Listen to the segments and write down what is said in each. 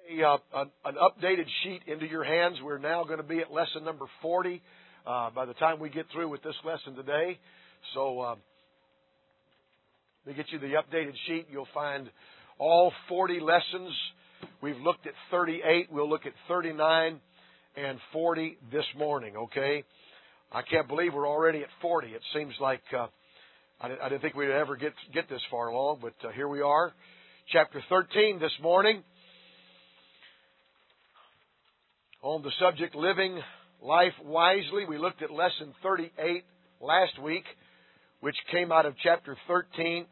An updated sheet into your hands. We're now going to be at lesson number 40 by the time we get through with this lesson today. So let me get you the updated sheet. You'll find all 40 lessons. We've looked at 38. We'll look at 39 and 40 this morning, okay? I can't believe we're already at 40. It seems like I didn't think we'd ever get this far along, but here we are. Chapter 13 this morning. On the subject, living life wisely, we looked at lesson 38 last week, which came out of chapter 12,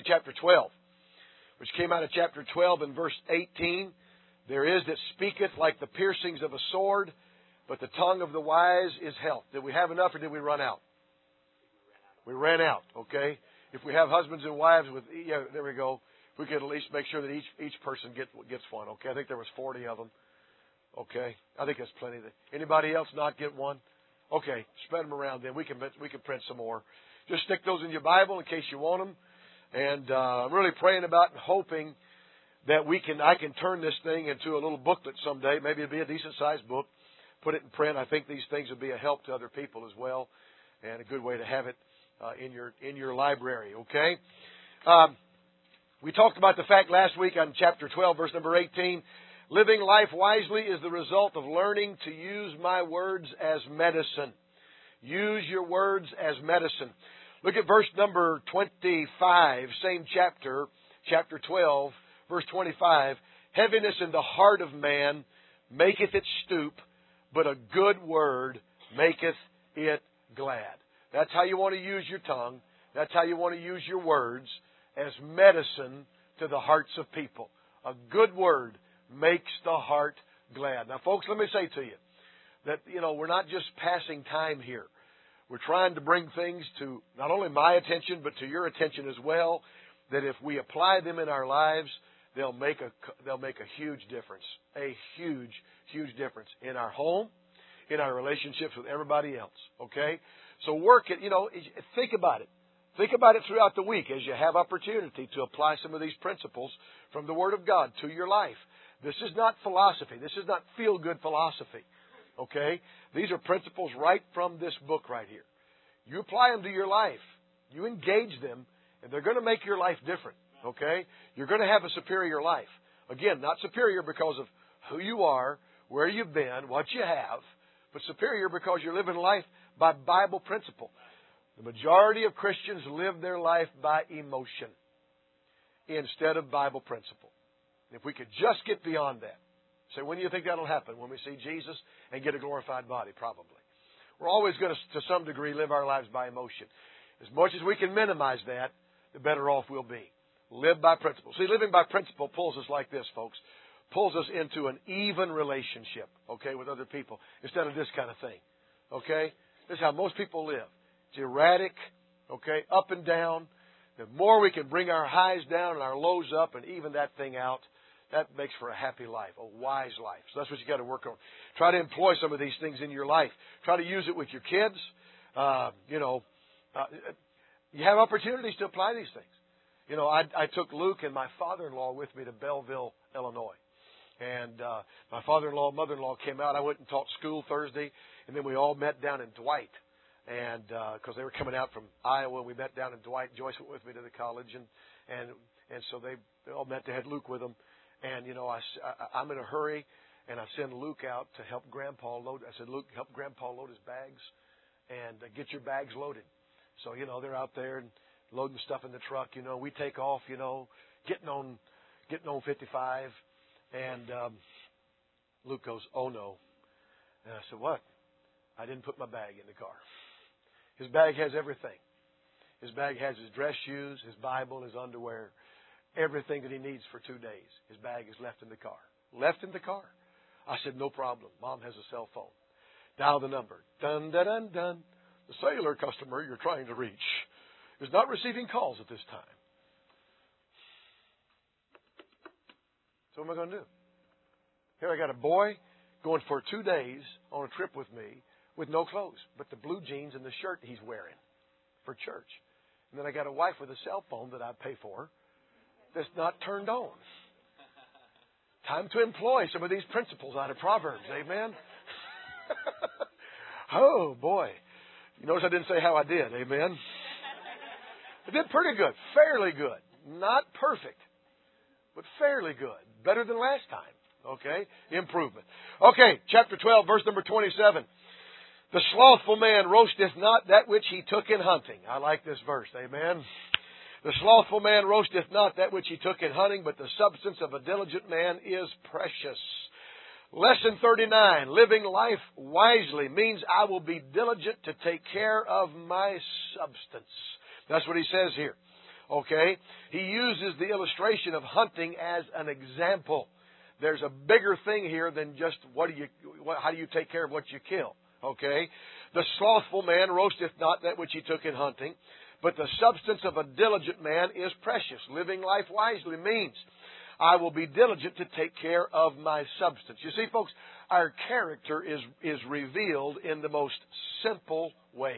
which came out of chapter 12 and verse 18. There is that speaketh like the piercings of a sword, but the tongue of the wise is health. Did we have enough or did we run out? We ran out, okay? If we have husbands and wives with, yeah, there we go. We could at least make sure that each person gets one, okay? I think there was 40 of them. Okay, I think that's plenty. Anybody else not get one? Okay, spread them around then. We can print some more. Just stick those in your Bible in case you want them. And I'm really praying about and hoping that I can turn this thing into a little booklet someday. Maybe it'll be a decent sized book. Put it in print. I think these things will be a help to other people as well, and a good way to have it in your library. Okay. We talked about the fact last week on chapter 12, verse number 18. Living life wisely is the result of learning to use my words as medicine. Use your words as medicine. Look at verse number 25, same chapter, chapter 12, verse 25. Heaviness in the heart of man maketh it stoop, but a good word maketh it glad. That's how you want to use your tongue. That's how you want to use your words as medicine to the hearts of people. A good word makes the heart glad. Now, folks, let me say to you that, we're not just passing time here. We're trying to bring things to not only my attention, but to your attention as well, that if we apply them in our lives, they'll make a huge difference. A huge, huge difference in our home, in our relationships with everybody else. Okay? So work it, think about it. Think about it throughout the week as you have opportunity to apply some of these principles from the Word of God to your life. This is not philosophy. This is not feel-good philosophy. Okay? These are principles right from this book right here. You apply them to your life. You engage them, and they're going to make your life different. Okay? You're going to have a superior life. Again, not superior because of who you are, where you've been, what you have, but superior because you're living life by Bible principle. The majority of Christians live their life by emotion instead of Bible principle. If we could just get beyond that. Say, when do you think that'll happen? When we see Jesus and get a glorified body? Probably. We're always going to some degree, live our lives by emotion. As much as we can minimize that, the better off we'll be. Live by principle. See, living by principle pulls us like this, folks. Pulls us into an even relationship, okay, with other people, instead of this kind of thing. Okay? This is how most people live. It's erratic, okay, up and down. The more we can bring our highs down and our lows up and even that thing out, that makes for a happy life, a wise life. So that's what you got to work on. Try to employ some of these things in your life. Try to use it with your kids. You have opportunities to apply these things. I took Luke and my father-in-law with me to Belleville, Illinois. And my father-in-law and mother-in-law came out. I went and taught school Thursday. And then we all met down in Dwight. And because they were coming out from Iowa, we met down in Dwight. Joyce went with me to the college. And so they all met. They had Luke with them. And, I'm in a hurry, and I send Luke out to help Grandpa load. I said, Luke, help Grandpa load his bags and get your bags loaded. So, they're out there and loading stuff in the truck. We take off, getting on 55. And Luke goes, oh, no. And I said, what? I didn't put my bag in the car. His bag has everything. His bag has his dress shoes, his Bible, his underwear. Everything that he needs for 2 days. His bag is left in the car. Left in the car. I said, no problem. Mom has a cell phone. Dial the number. Dun, dun, dun, dun. The cellular customer you're trying to reach is not receiving calls at this time. So what am I going to do? Here I got a boy going for 2 days on a trip with me with no clothes, but the blue jeans and the shirt he's wearing for church. And then I got a wife with a cell phone that I pay for that's not turned on. Time to employ some of these principles out of Proverbs. Amen. Oh, boy. You notice I didn't say how I did. Amen. I did pretty good. Fairly good. Not perfect, but fairly good. Better than last time. Okay? Improvement. Okay, chapter 12, verse number 27. The slothful man roasteth not that which he took in hunting. I like this verse. Amen. The slothful man roasteth not that which he took in hunting, but the substance of a diligent man is precious. Lesson 39, living life wisely means I will be diligent to take care of my substance. That's what he says here. Okay? He uses the illustration of hunting as an example. There's a bigger thing here than just how do you take care of what you kill. Okay? The slothful man roasteth not that which he took in hunting, but the substance of a diligent man is precious. Living life wisely means I will be diligent to take care of my substance. You see, folks, our character is revealed in the most simple ways.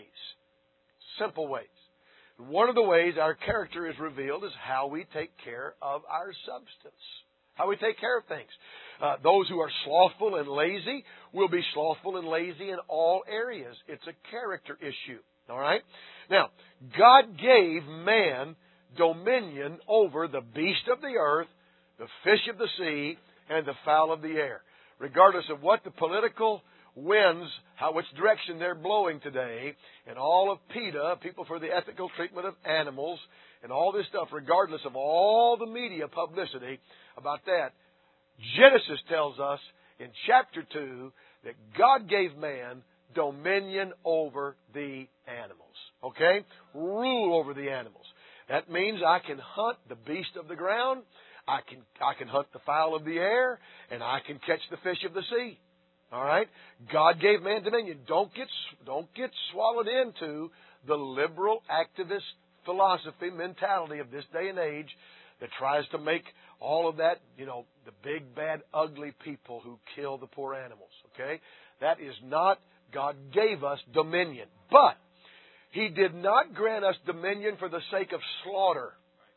Simple ways. One of the ways our character is revealed is how we take care of our substance. How we take care of things. Those who are slothful and lazy will be slothful and lazy in all areas. It's a character issue. All right? Now, God gave man dominion over the beast of the earth, the fish of the sea, and the fowl of the air. Regardless of what the political winds, which direction they're blowing today, and all of PETA, People for the Ethical Treatment of Animals, and all this stuff, regardless of all the media publicity about that, Genesis tells us in chapter 2 that God gave man dominion over the animals. Okay? Rule over the animals. That means I can hunt the beast of the ground, I can hunt the fowl of the air, and I can catch the fish of the sea. All right? God gave man dominion. Don't get swallowed into the liberal activist philosophy, mentality of this day and age that tries to make all of that, the big, bad, ugly people who kill the poor animals. Okay? That is not, God gave us dominion. But He did not grant us dominion for the sake of slaughter.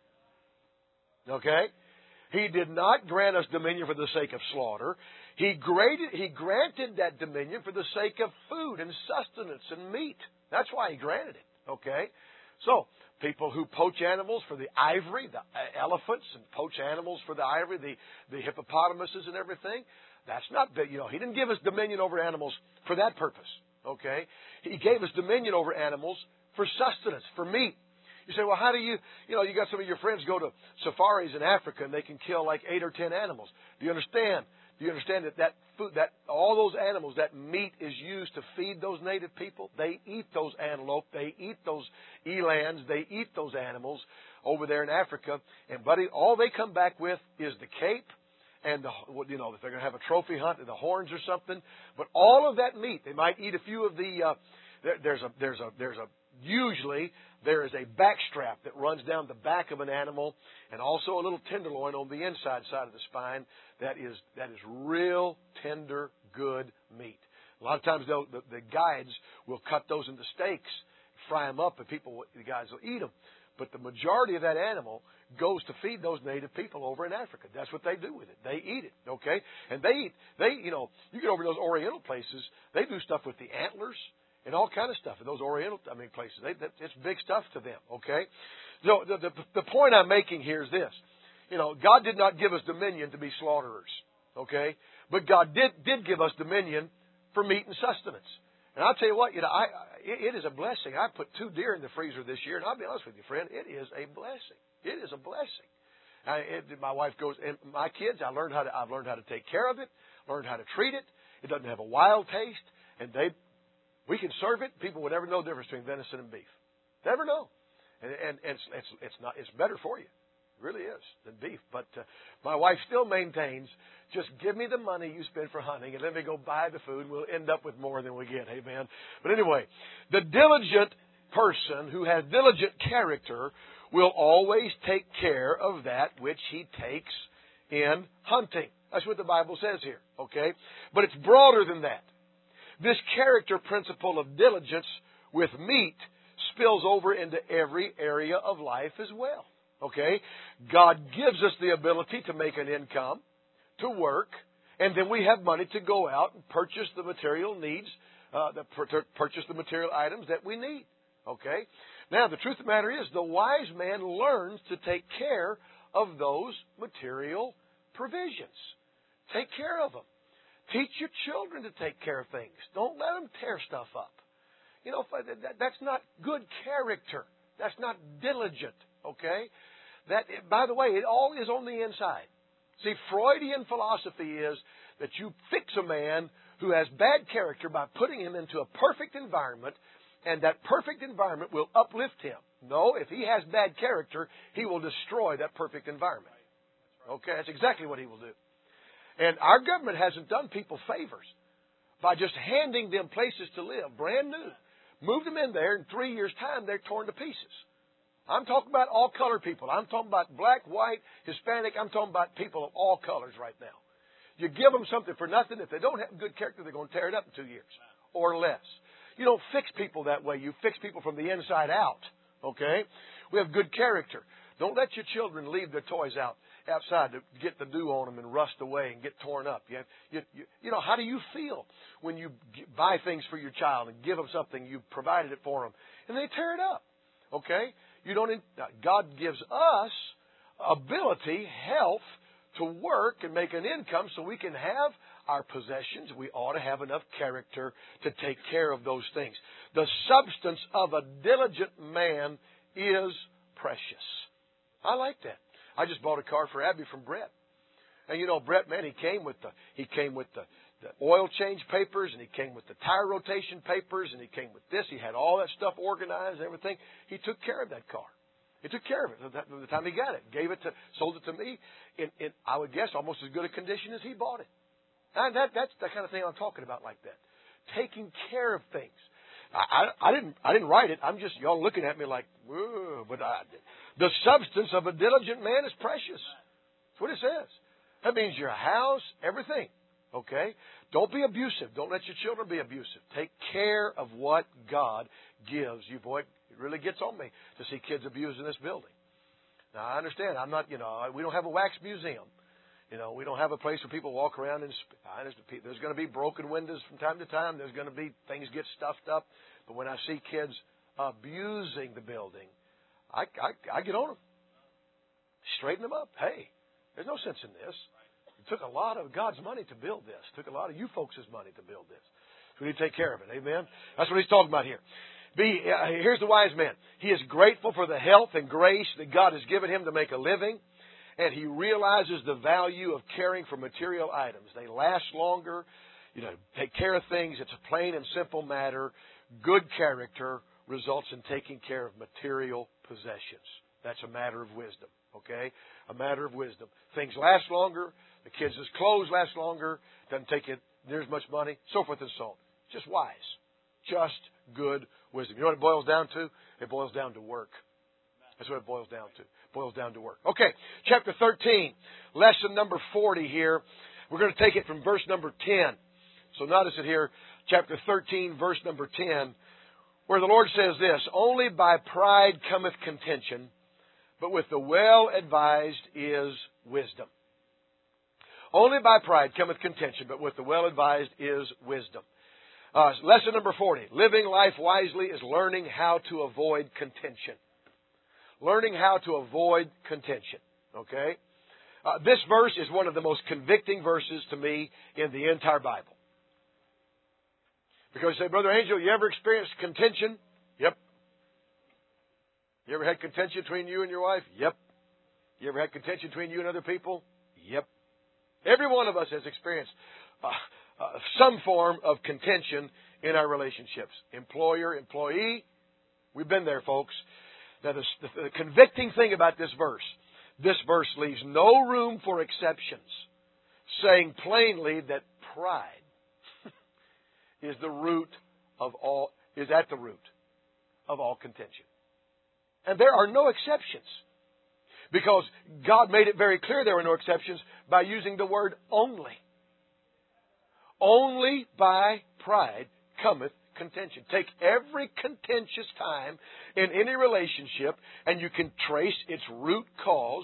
Okay? He did not grant us dominion for the sake of slaughter. He granted that dominion for the sake of food and sustenance and meat. That's why He granted it. Okay? So, people who poach animals for the ivory, the elephants, and poach animals for the ivory, the hippopotamuses and everything, that's not, He didn't give us dominion over animals for that purpose. Okay? He gave us dominion over animals for sustenance, for meat. You say, well, how do you got some of your friends go to safaris in Africa and they can kill like 8 or 10 animals. Do you understand? Do you understand that food, that all those animals, that meat is used to feed those native people? They eat those antelope, they eat those elands, they eat those animals over there in Africa. And buddy, all they come back with is the cape and if they're going to have a trophy hunt, the horns or something. But all of that meat, they might eat a few of the. Usually there is a back strap that runs down the back of an animal, and also a little tenderloin on the inside side of the spine. That is real tender, good meat. A lot of times the guides will cut those into steaks, fry them up, and the guys will eat them. But the majority of that animal goes to feed those native people over in Africa. That's what they do with it. They eat it, okay? And you get over to those Oriental places, they do stuff with the antlers and all kind of stuff in those Oriental places. It's big stuff to them, okay? So the point I'm making here is this. God did not give us dominion to be slaughterers, okay? But God did give us dominion for meat and sustenance. And I'll tell you what, it is a blessing. I put 2 deer in the freezer this year, and I'll be honest with you, friend, it is a blessing. It is a blessing. My wife goes, and my kids, I've learned how to take care of it, learned how to treat it. It doesn't have a wild taste, and we can serve it. People would never know the difference between venison and beef. Never know. And it's better for you. It really is, than beef. But my wife still maintains, just give me the money you spend for hunting and let me go buy the food. We'll end up with more than we get. Amen. But anyway, the diligent person who has diligent character will always take care of that which he takes in hunting. That's what the Bible says here. Okay? But it's broader than that. This character principle of diligence with meat spills over into every area of life as well. Okay? God gives us the ability to make an income, to work, and then we have money to go out and purchase the material needs, purchase the material items that we need. Okay? Now, the truth of the matter is, the wise man learns to take care of those material provisions. Take care of them. Teach your children to take care of things. Don't let them tear stuff up. You know, that's not good character. That's not diligent. Okay? That, by the way, it all is on the inside. See, Freudian philosophy is that you fix a man who has bad character by putting him into a perfect environment, and that perfect environment will uplift him. No, if he has bad character, he will destroy that perfect environment. Okay, that's exactly what he will do. And our government hasn't done people favors by just handing them places to live, brand new. Move them in there, in 3 years' time, they're torn to pieces. I'm talking about all colored people. I'm talking about black, white, Hispanic. I'm talking about people of all colors right now. You give them something for nothing. If they don't have good character, they're going to tear it up in 2 years or less. You don't fix people that way. You fix people from the inside out. Okay? We have good character. Don't let your children leave their toys outside to get the dew on them and rust away and get torn up. You know, how do you feel when you buy things for your child and give them something, you provided it for them, and they tear it up? Okay? God gives us ability, health, to work and make an income so we can have our possessions. We ought to have enough character to take care of those things. The substance of a diligent man is precious. I like that. I just bought a car for Abby from Brett. And you know, Brett, man, he came with the oil change papers, and he came with the tire rotation papers, and he came with this. He had all that stuff organized and everything. He took care of that car. He took care of it the time he got it. Sold it to me in I would guess, almost as good a condition as he bought it. And that's the kind of thing I'm talking about like that. Taking care of things. I didn't write it. I'm just, y'all looking at me like, whoa, but the substance of a diligent man is precious. That's what it says. That means your house, everything. Okay? Don't be abusive. Don't let your children be abusive. Take care of what God gives you. Boy, it really gets on me to see kids abusing this building. Now, I understand. We don't have a wax museum. We don't have a place where people walk around and there's going to be broken windows from time to time. There's going to be things get stuffed up. But when I see kids abusing the building, I get on them. Straighten them up. Hey, there's no sense in this. It took a lot of God's money to build this. It took a lot of you folks' money to build this. So we need to take care of it. Amen? That's what he's talking about here. Here's the wise man. He is grateful for the health and grace that God has given him to make a living. And he realizes the value of caring for material items. They last longer. Take care of things. It's a plain and simple matter. Good character results in taking care of material possessions. That's a matter of wisdom. Okay? A matter of wisdom. Things last longer. The kids' clothes last longer. Doesn't take it near as much money. So forth and so on. Just wise. Just good wisdom. You know what it boils down to? It boils down to work. That's what it boils down to. It boils down to work. Okay, chapter 13, lesson number 40 here. We're going to take it from verse number 10. So notice it here, chapter 13, verse number 10, where the Lord says this, "Only by pride cometh contention, but with the well-advised is wisdom." Only by pride cometh contention, but with the well-advised is wisdom. Lesson number 40, living life wisely is learning how to avoid contention. Learning how to avoid contention. Okay? This verse is one of the most convicting verses to me in the entire Bible. Because you say, Brother Angel, you ever experienced contention? Yep. You ever had contention between you and your wife? Yep. You ever had contention between you and other people? Yep. Every one of us has experienced some form of contention in our relationships. Employer, employee. We've been there, folks. Now, the convicting thing about this verse leaves no room for exceptions, saying plainly that pride is at the root of all contention. And there are no exceptions, because God made it very clear there were no exceptions by using the word only. Only by pride cometh contention. Take every contentious time in any relationship, and you can trace its root cause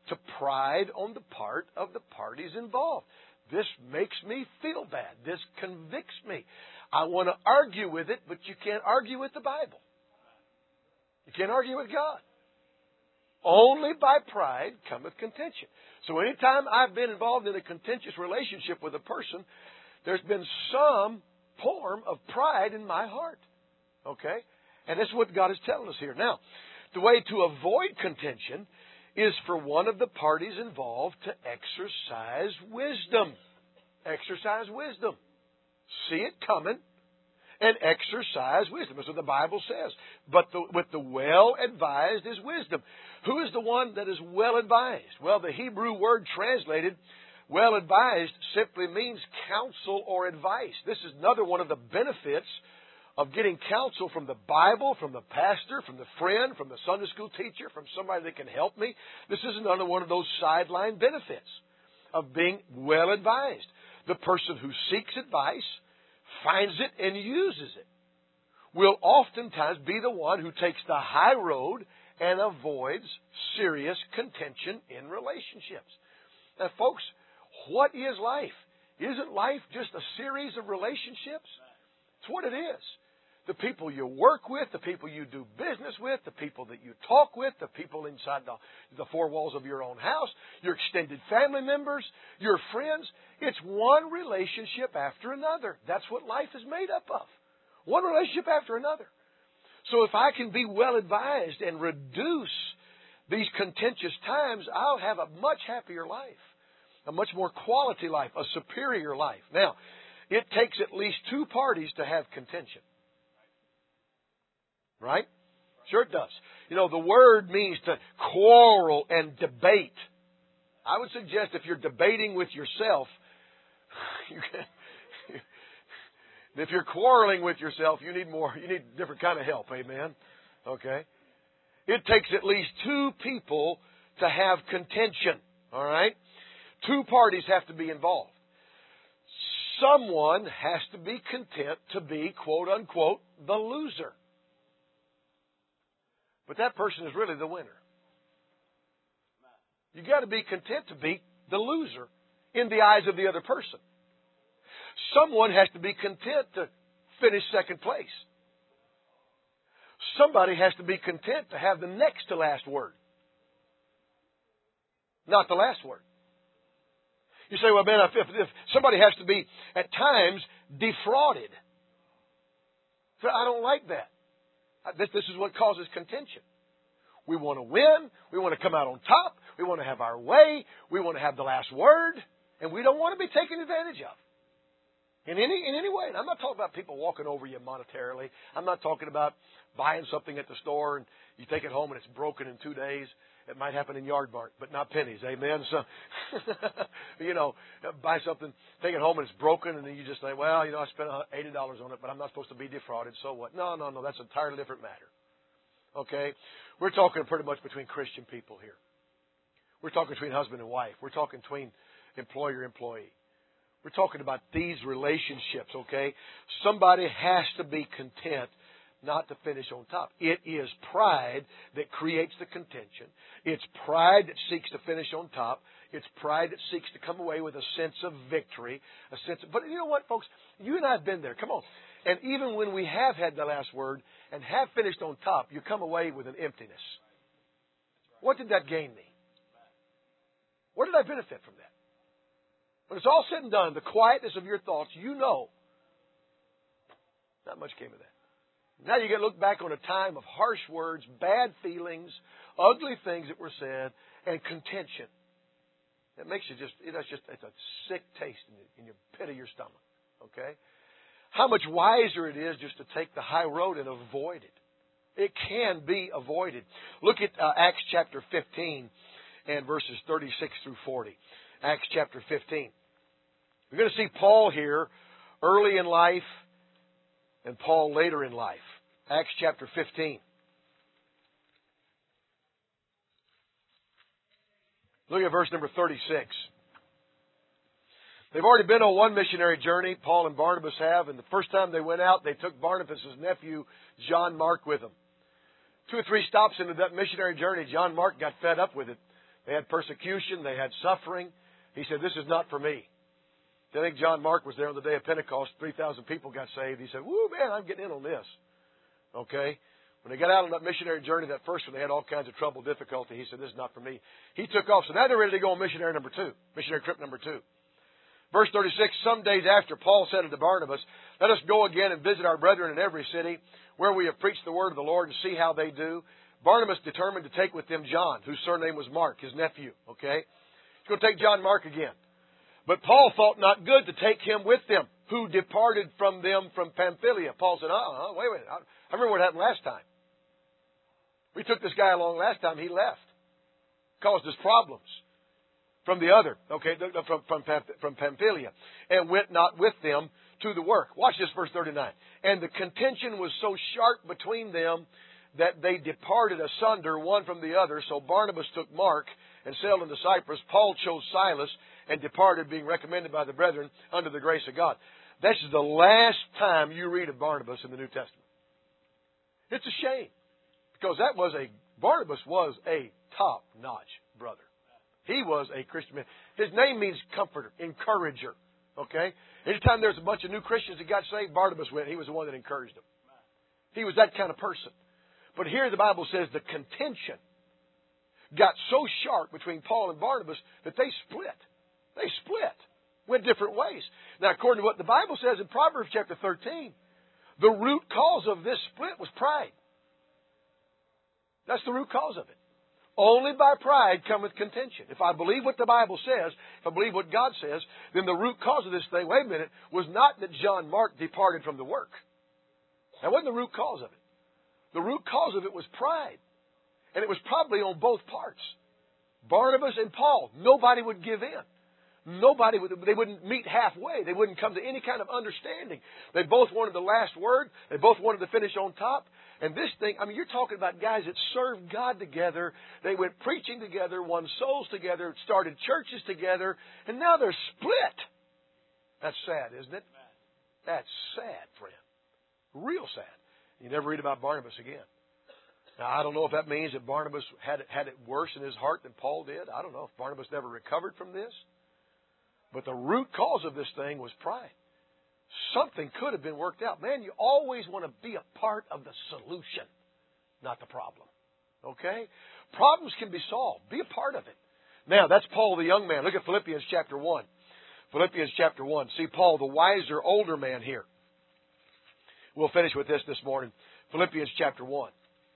to pride on the part of the parties involved. This makes me feel bad. This convicts me. I want to argue with it, but you can't argue with the Bible. You can't argue with God. Only by pride cometh contention. So anytime I've been involved in a contentious relationship with a person, there's been some form of pride in my heart. Okay? And that's what God is telling us here. Now, the way to avoid contention is for one of the parties involved to exercise wisdom. Exercise wisdom. See it coming and exercise wisdom. That's what the Bible says. But with the well-advised is wisdom. Who is the one that is well-advised? Well, the Hebrew word translated well-advised simply means counsel or advice. This is another one of the benefits of getting counsel from the Bible, from the pastor, from the friend, from the Sunday school teacher, from somebody that can help me. This is another one of those sideline benefits of being well-advised. The person who seeks advice, finds it, and uses it will oftentimes be the one who takes the high road and avoids serious contention in relationships. Now, folks, what is life? Isn't life just a series of relationships? It's what it is. The people you work with, the people you do business with, the people that you talk with, the people inside the four walls of your own house, your extended family members, your friends. It's one relationship after another. That's what life is made up of. One relationship after another. So if I can be well advised and reduce these contentious times, I'll have a much happier life, a much more quality life, a superior life. Now, it takes at least two parties to have contention. Right? Sure it does. You know, the word means to quarrel and debate. I would suggest if you're debating with yourself, if you're quarreling with yourself, you need a different kind of help. Amen? Okay? It takes at least two people to have contention. All right? Two parties have to be involved. Someone has to be content to be, quote unquote, the loser. But that person is really the winner. You've got to be content to be the loser in the eyes of the other person. Someone has to be content to finish second place. Somebody has to be content to have the next to last word. Not the last word. You say, well, man, if somebody has to be, at times, defrauded. So I don't like that. This is what causes contention. We want to win. We want to come out on top. We want to have our way. We want to have the last word. And we don't want to be taken advantage of. In any way. And I'm not talking about people walking over you monetarily. I'm not talking about buying something at the store and you take it home and it's broken in 2 days. It might happen in Yardmark, but not pennies. Amen? So, buy something, take it home and it's broken, and then you just say, well, I spent $80 on it, but I'm not supposed to be defrauded, so what? No, that's an entirely different matter. Okay? We're talking pretty much between Christian people here. We're talking between husband and wife. We're talking between employer-employee. We're talking about these relationships, okay? Somebody has to be content not to finish on top. It is pride that creates the contention. It's pride that seeks to finish on top. It's pride that seeks to come away with a sense of victory. But you know what, folks? You and I have been there. Come on. And even when we have had the last word and have finished on top, you come away with an emptiness. What did that gain me? What did I benefit from that? When it's all said and done, the quietness of your thoughts, not much came of that. Now you get to look back on a time of harsh words, bad feelings, ugly things that were said, and contention. It makes you it's a sick taste in your pit of your stomach. Okay? How much wiser it is just to take the high road and avoid it. It can be avoided. Look at Acts chapter 15 and verses 36 through 40. Acts chapter 15. We're going to see Paul here early in life and Paul later in life. Acts chapter 15. Look at verse number 36. They've already been on one missionary journey, Paul and Barnabas have, and the first time they went out, they took Barnabas' nephew, John Mark, with them. 2 or 3 stops into that missionary journey, John Mark got fed up with it. They had persecution. They had suffering. He said, this is not for me. I think John Mark was there on the day of Pentecost. 3,000 people got saved. He said, woo, man, I'm getting in on this. Okay? When they got out on that missionary journey, that first one, they had all kinds of trouble, difficulty. He said, this is not for me. He took off. So now they're ready to go on missionary trip number 2. Verse 36, some days after, Paul said unto Barnabas, let us go again and visit our brethren in every city where we have preached the word of the Lord and see how they do. Barnabas determined to take with them John, whose surname was Mark, his nephew. Okay? He's going to take John Mark again. But Paul thought not good to take him with them, who departed from them from Pamphylia. Paul said, wait. I remember what happened last time. We took this guy along last time. He left. Caused us problems. From the other, okay, from Pamphylia, and went not with them to the work. Watch this, verse 39. And the contention was so sharp between them that they departed asunder one from the other. So Barnabas took Mark and sailed into Cyprus. Paul chose Silas and departed, being recommended by the brethren unto the grace of God. This is the last time you read of Barnabas in the New Testament. It's a shame, because Barnabas was a top-notch brother. He was a Christian man. His name means comforter, encourager. Okay? Anytime there's a bunch of new Christians that got saved, Barnabas went. He was the one that encouraged them. He was that kind of person. But here the Bible says the contention got so sharp between Paul and Barnabas that they split. They split. Went different ways. Now, according to what the Bible says in Proverbs chapter 13, the root cause of this split was pride. That's the root cause of it. Only by pride cometh contention. If I believe what the Bible says, if I believe what God says, then the root cause of this thing, wait a minute, was not that John Mark departed from the work. That wasn't the root cause of it. The root cause of it was pride. And it was probably on both parts. Barnabas and Paul, nobody would give in. They wouldn't meet halfway. They wouldn't come to any kind of understanding. They both wanted the last word. They both wanted to finish on top. And this thing, you're talking about guys that served God together. They went preaching together, won souls together, started churches together, and now they're split. That's sad, isn't it? That's sad, friend. Real sad. You never read about Barnabas again. Now, I don't know if that means that Barnabas had it worse in his heart than Paul did. I don't know if Barnabas never recovered from this. But the root cause of this thing was pride. Something could have been worked out. Man, you always want to be a part of the solution, not the problem. Okay? Problems can be solved. Be a part of it. Now, that's Paul the young man. Look at Philippians chapter 1. Philippians chapter 1. See Paul the wiser, older man here. We'll finish with this morning. Philippians chapter 1.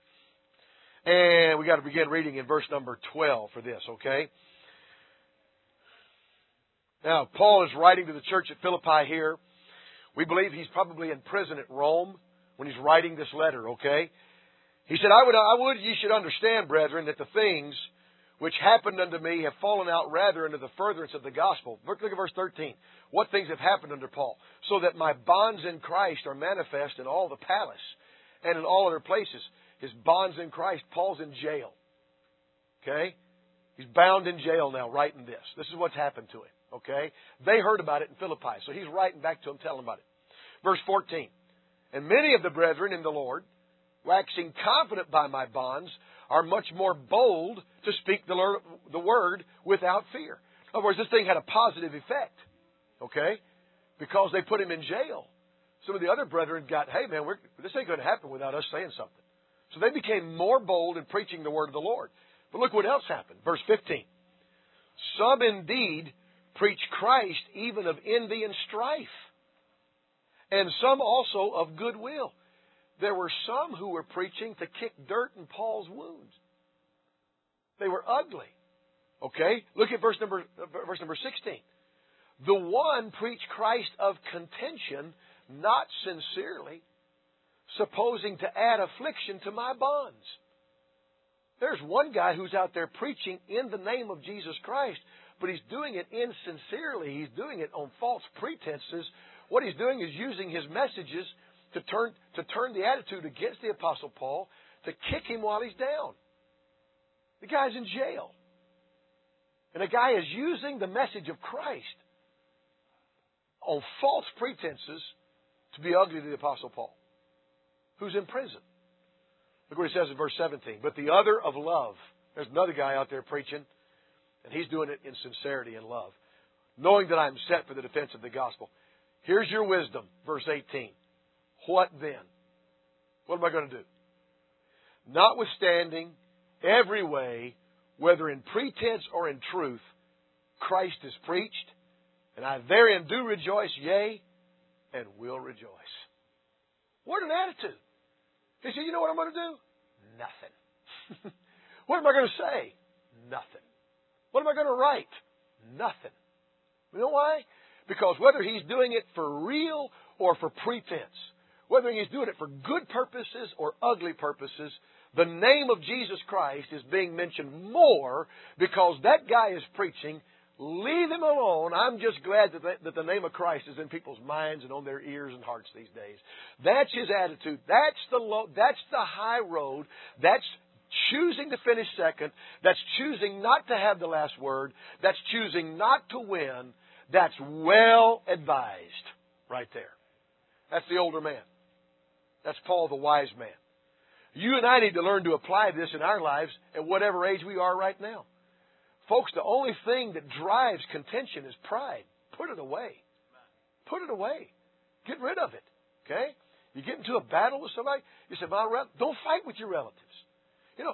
And we got to begin reading in verse number 12 for this, okay? Now, Paul is writing to the church at Philippi here. We believe he's probably in prison at Rome when he's writing this letter, okay? He said, I would ye should understand, brethren, that the things which happened unto me have fallen out rather into the furtherance of the gospel. Look at verse 13. What things have happened unto Paul? So that my bonds in Christ are manifest in all the palace and in all other places. His bonds in Christ. Paul's in jail. Okay? He's bound in jail now writing this. This is what's happened to him. Okay? They heard about it in Philippi, so he's writing back to them, telling them about it. Verse 14. And many of the brethren in the Lord, waxing confident by my bonds, are much more bold to speak the word without fear. In other words, this thing had a positive effect. Okay? Because they put him in jail. Some of the other brethren got, hey man, this ain't going to happen without us saying something. So they became more bold in preaching the word of the Lord. But look what else happened. Verse 15. Some indeed preach Christ even of envy and strife, and some also of goodwill. There were some who were preaching to kick dirt in Paul's wounds. They were ugly. Okay? Look at verse number 16. The one preached Christ of contention, not sincerely, supposing to add affliction to my bonds. There's one guy who's out there preaching in the name of Jesus Christ, but he's doing it insincerely. He's doing it on false pretenses. What he's doing is using his messages to turn the attitude against the Apostle Paul, to kick him while he's down. The guy's in jail. And the guy is using the message of Christ on false pretenses to be ugly to the Apostle Paul, who's in prison. Look what he says in verse 17. But the other of love. There's another guy out there preaching. And he's doing it in sincerity and love, knowing that I'm set for the defense of the gospel. Here's your wisdom, verse 18. What then? What am I going to do? Notwithstanding every way, whether in pretense or in truth, Christ is preached, and I therein do rejoice, yea, and will rejoice. What an attitude. He said, you know what I'm going to do? Nothing. What am I going to say? Nothing. What am I going to write? Nothing. You know why? Because whether he's doing it for real or for pretense, whether he's doing it for good purposes or ugly purposes, the name of Jesus Christ is being mentioned more because that guy is preaching. Leave him alone. I'm just glad that the name of Christ is in people's minds and on their ears and hearts these days. That's his attitude. That's the high road. That's choosing to finish second. That's choosing not to have the last word. That's choosing not to win. That's well advised right there. That's the older man. That's Paul the wise man. You and I need to learn to apply this in our lives at whatever age we are right now. Folks, the only thing that drives contention is pride. Put it away. Put it away. Get rid of it. Okay? You get into a battle with somebody, you say, don't fight with your relatives. You know,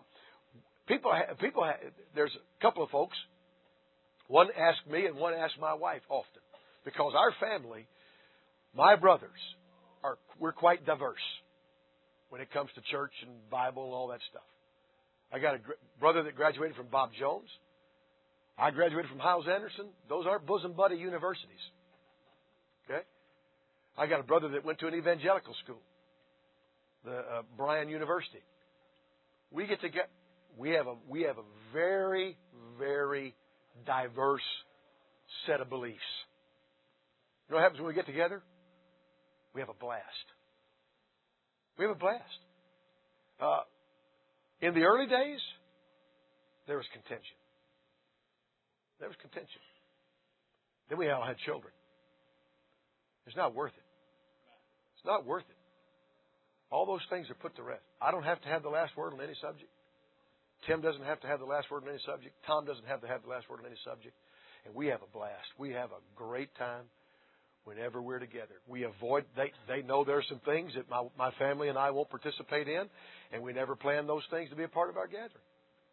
there's a couple of folks. One asked me and one asked my wife often. Because our family, my brothers, we're quite diverse when it comes to church and Bible and all that stuff. I got a brother that graduated from Bob Jones. I graduated from Hyles-Anderson. Those aren't bosom buddy universities. Okay? I got a brother that went to an evangelical school, the Bryan University. We have a very, very diverse set of beliefs. You know what happens when we get together? We have a blast. We have a blast. In the early days, there was contention. There was contention. Then we all had children. It's not worth it. It's not worth it. All those things are put to rest. I don't have to have the last word on any subject. Tim doesn't have to have the last word on any subject. Tom doesn't have to have the last word on any subject. And we have a blast. We have a great time whenever we're together. We avoid, they know there are some things that my family and I won't participate in, and we never plan those things to be a part of our gathering.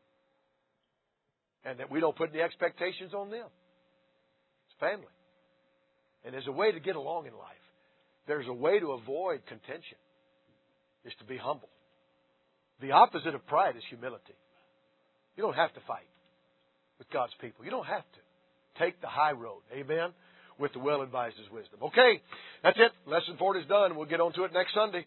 And that we don't put any expectations on them. It's family. And there's a way to get along in life. There's a way to avoid contention. Is to be humble. The opposite of pride is humility. You don't have to fight with God's people. You don't have to. Take the high road. Amen? With the well-advised wisdom. Okay, that's it. Lesson 4 is done. We'll get on to it next Sunday.